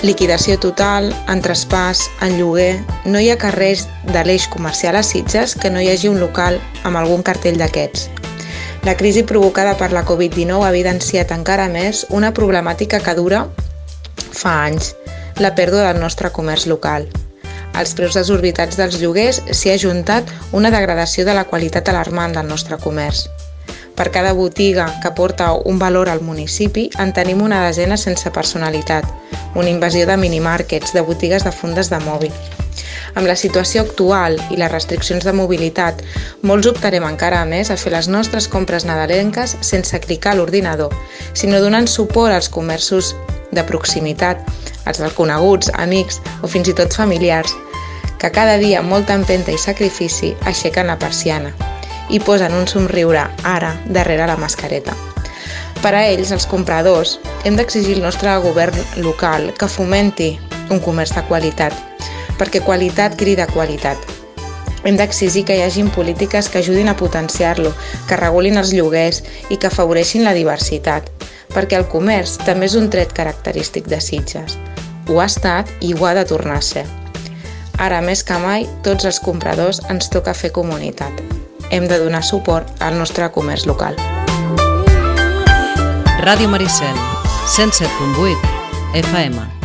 Liquidació total, en traspàs, en lloguer, no hi ha carrers de l'eix comercial a Sitges que no hi hagi un local amb algun cartell d'aquests. La crisi provocada per la Covid-19 ha evidenciat encara més una problemàtica que dura fa anys, la pèrdua del nostre comerç local. Als preus desorbitats dels lloguers s'hi ha ajuntat una degradació de la qualitat alarmant del nostre comerç. Per cada botiga que porta un valor al municipi en tenim una desena sense personalitat, una invasió de minimàrquets, de botigues de fundes de mòbil. Amb la situació actual i les restriccions de mobilitat, molts optarem encara més a fer les nostres compres nadalenques sense clicar a l'ordinador, sinó donant suport als comerços de proximitat, els dels coneguts, amics o fins i tot familiars, que cada dia amb molta empenta i sacrifici aixequen la persiana i posen un somriure ara darrere la mascareta. Per a ells, els compradors, hem d'exigir al nostre govern local que fomenti un comerç de qualitat, perquè qualitat crida qualitat. Hem d'exigir que hi hagin polítiques que ajudin a potenciar-lo, que regulin els lloguers i que afavoreixin la diversitat, perquè el comerç també és un tret característic de Sitges. Ho ha estat i ho ha de tornar a ser. Ara més que mai, tots els compradors ens toca fer comunitat. Hem de donar suport al nostre comerç local. Ràdio Maricel, 107.8 FM.